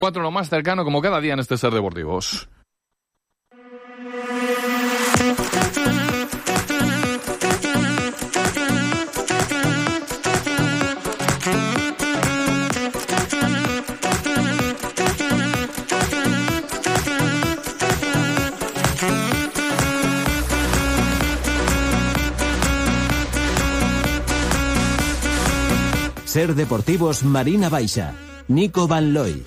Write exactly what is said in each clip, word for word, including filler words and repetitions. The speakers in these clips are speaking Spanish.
Cuatro lo más cercano como cada día en este Ser Deportivos. Ser Deportivos Marina Baixa, Nico Van Looy.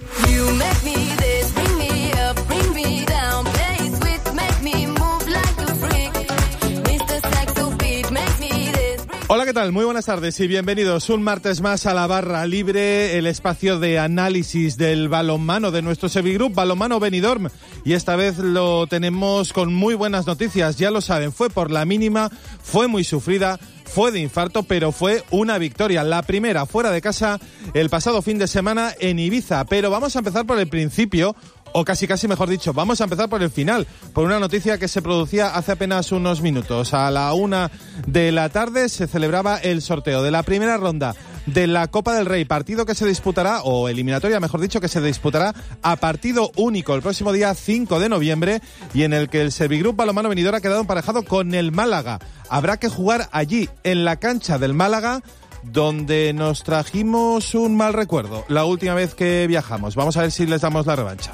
Hola, ¿qué tal? Muy buenas tardes y bienvenidos un martes más a la Barra Libre, el espacio de análisis del balonmano de nuestro Sevigroup, Balonmano Benidorm. Y esta vez lo tenemos con muy buenas noticias, ya lo saben, fue por la mínima, fue muy sufrida, fue de infarto, pero fue una victoria. La primera fuera de casa el pasado fin de semana en Ibiza. Pero vamos a empezar por el principio, o casi casi mejor dicho, vamos a empezar por el final, por una noticia que se producía hace apenas unos minutos. A la una de la tarde se celebraba el sorteo de la primera ronda de la Copa del Rey, partido que se disputará, o eliminatoria mejor dicho, que se disputará a partido único el próximo día cinco de noviembre, y en el que el Sevigroup Balonmano Benidorm ha quedado emparejado con el Málaga. Habrá que jugar allí, en la cancha del Málaga, donde nos trajimos un mal recuerdo la última vez que viajamos. Vamos a ver si les damos la revancha.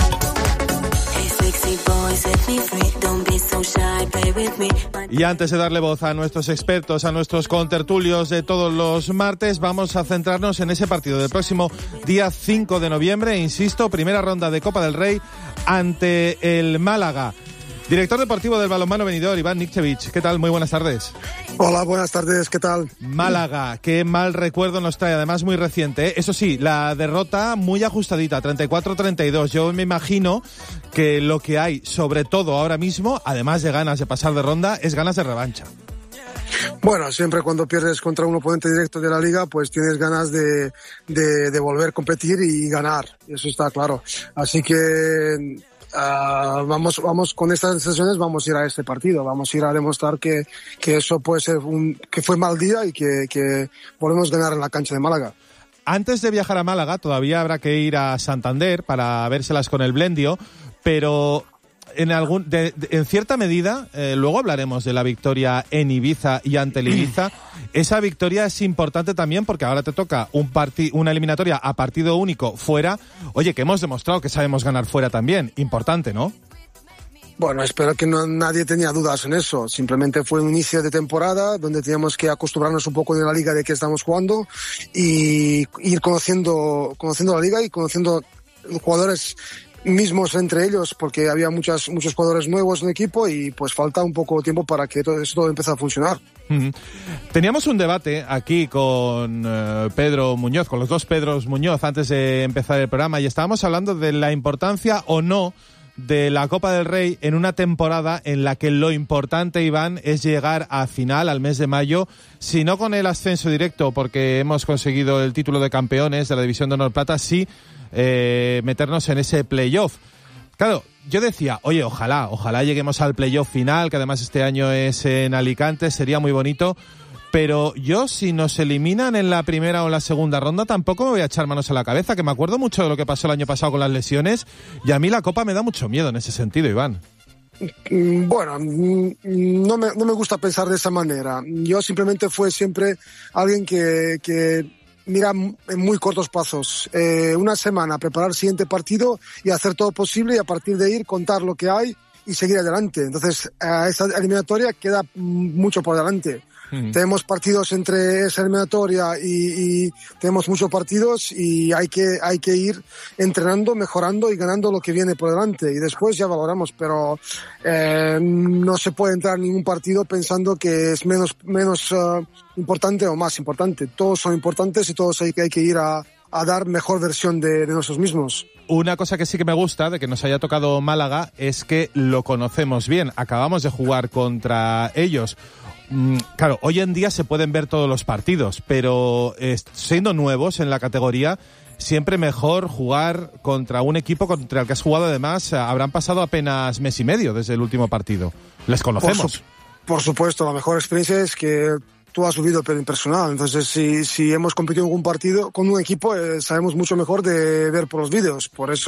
Y antes de darle voz a nuestros expertos, a nuestros contertulios de todos los martes, vamos a centrarnos en ese partido del próximo día cinco de noviembre, insisto, primera ronda de Copa del Rey ante el Málaga. Director deportivo del balonmano Benidorm, Iván Nikchevich. ¿Qué tal? Muy buenas tardes. Hola, buenas tardes. ¿Qué tal? Málaga, qué mal recuerdo nos trae, además muy reciente, ¿eh? Eso sí, la derrota muy ajustadita, treinta y cuatro a treinta y dos. Yo me imagino que lo que hay, sobre todo ahora mismo, además de ganas de pasar de ronda, es ganas de revancha. Bueno, siempre cuando pierdes contra un oponente directo de la liga, pues tienes ganas de, de, de volver a competir y ganar. Eso está claro. Así que Uh, vamos, vamos con estas sensaciones, vamos a ir a este partido, vamos a ir a demostrar que, que eso puede ser un, que fue mal día y que, que volvemos a ganar en la cancha de Málaga. Antes de viajar a Málaga, todavía habrá que ir a Santander para vérselas con el Blendio, pero en algún, de, de, en cierta medida, eh, luego hablaremos de la victoria en Ibiza y ante el Ibiza. Esa victoria es importante también porque ahora te toca un parti- una eliminatoria a partido único fuera. Oye, que hemos demostrado que sabemos ganar fuera también. Importante, ¿no? Bueno, espero que no, nadie tenía dudas en eso. Simplemente fue un inicio de temporada donde teníamos que acostumbrarnos un poco de la liga de que estamos jugando y ir conociendo, conociendo la liga y conociendo jugadores mismos entre ellos, porque había muchas, muchos jugadores nuevos en el equipo y pues falta un poco de tiempo para que todo esto empiece a funcionar. Uh-huh. Teníamos un debate aquí con uh, Pedro Muñoz, con los dos Pedros Muñoz, antes de empezar el programa, y estábamos hablando de la importancia o no de la Copa del Rey en una temporada en la que lo importante, Iván, es llegar a final al mes de mayo, si no con el ascenso directo, porque hemos conseguido el título de campeones de la División de Honor Plata, sí eh, meternos en ese playoff. Claro, yo decía, oye, ojalá, ojalá lleguemos al playoff final, que además este año es en Alicante, sería muy bonito. Pero yo, si nos eliminan en la primera o la segunda ronda, tampoco me voy a echar manos a la cabeza, que me acuerdo mucho de lo que pasó el año pasado con las lesiones, y a mí la Copa me da mucho miedo en ese sentido, Iván. Bueno, no me, no me gusta pensar de esa manera. Yo simplemente fue siempre alguien que, que mira en muy cortos plazos. Eh, una semana, preparar el siguiente partido y hacer todo posible, y a partir de ahí contar lo que hay y seguir adelante. Entonces, a esa eliminatoria queda mucho por delante. Uh-huh. Tenemos partidos entre esa eliminatoria y, y tenemos muchos partidos y hay que, hay que ir entrenando, mejorando y ganando lo que viene por delante, y después ya valoramos, pero eh, no se puede entrar en ningún partido pensando que es menos, menos uh, importante o más importante. Todos son importantes y todos hay que, hay que ir a, a dar mejor versión de, de nosotros mismos. Una cosa que sí que me gusta de que nos haya tocado Málaga es que lo conocemos bien, acabamos de jugar contra ellos. Claro, hoy en día se pueden ver todos los partidos, pero eh, siendo nuevos en la categoría, siempre mejor jugar contra un equipo contra el que has jugado. Además, habrán pasado apenas mes y medio desde el último partido. Les conocemos. Por, su- por supuesto, la mejor experiencia es que tú has subido pero personal. Entonces, si, si hemos competido en un partido con un equipo, eh, sabemos mucho mejor de ver por los vídeos. Por eso